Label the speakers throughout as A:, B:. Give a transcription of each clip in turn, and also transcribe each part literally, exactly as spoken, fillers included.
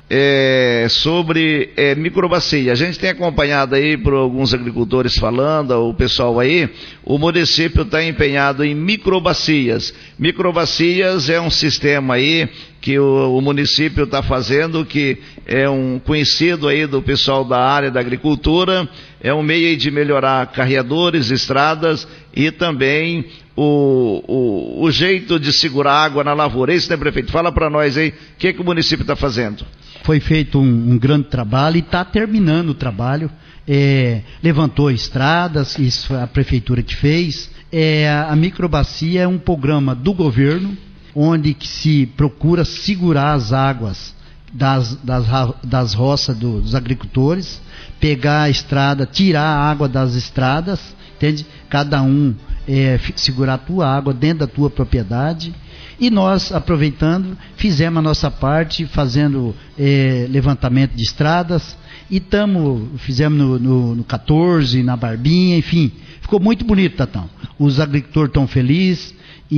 A: é, sobre é, microbacia. A gente tem acompanhado aí por alguns agricultores falando, o pessoal aí, o município está empenhado em microbacias. Microbacias é um sistema aí que o, o município está fazendo, que é um conhecido aí do pessoal da área da agricultura, é um meio aí de melhorar carreadores, estradas e também o, o, o jeito de segurar água na lavoura. É isso, né, prefeito? Fala para nós aí, o que, que o município está fazendo?
B: Foi feito um, um grande trabalho e está terminando o trabalho. É, levantou estradas, isso foi a prefeitura que fez. É, a microbacia é um programa do governo, onde que se procura segurar as águas das, das, das roças do, dos agricultores, pegar a estrada, tirar a água das estradas, entende? Cada um é, segurar a tua água dentro da tua propriedade. E nós, aproveitando, fizemos a nossa parte, fazendo é, levantamento de estradas, e tamo, fizemos no, no, no quatorze, na Barbinha, enfim, ficou muito bonito, Tatão. Os agricultores estão felizes,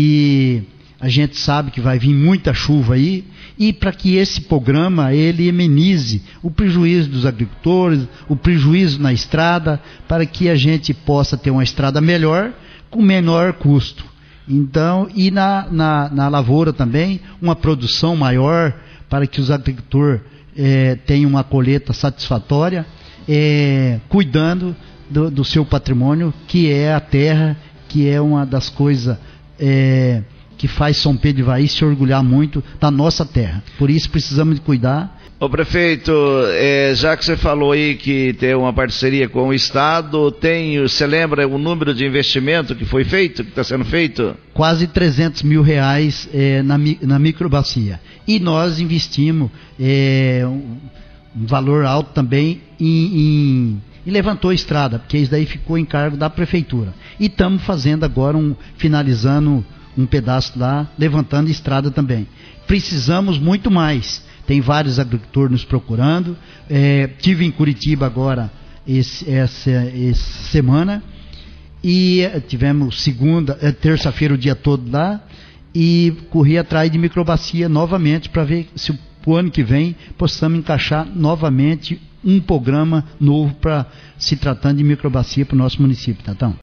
B: e a gente sabe que vai vir muita chuva aí, e para que esse programa, ele amenize o prejuízo dos agricultores, o prejuízo na estrada, para que a gente possa ter uma estrada melhor, com menor custo. Então, e na, na, na lavoura também, uma produção maior, para que os agricultores é, tenham uma colheita satisfatória, é, cuidando do, do seu patrimônio, que é a terra, que é uma das coisas é, que faz São Pedro de Ivaí se orgulhar muito da nossa terra. Por isso precisamos de cuidar.
A: Ô prefeito, é, já que você falou aí que tem uma parceria com o Estado, tem, você lembra o número de investimento que foi feito, que está sendo feito?
B: Quase trezentos mil reais é, na, na microbacia. E nós investimos é, um, um valor alto também em, em, e levantou a estrada, porque isso daí ficou em cargo da prefeitura. E estamos fazendo agora, um, finalizando um pedaço lá, levantando estrada também. Precisamos muito mais. Tem vários agricultores nos procurando. É, tive em Curitiba agora, esse, essa, essa semana, e tivemos segunda, terça-feira o dia todo lá, e corri atrás de microbacia novamente, para ver se o ano que vem possamos encaixar novamente um programa novo para se tratando de microbacia para o nosso município, Tatão.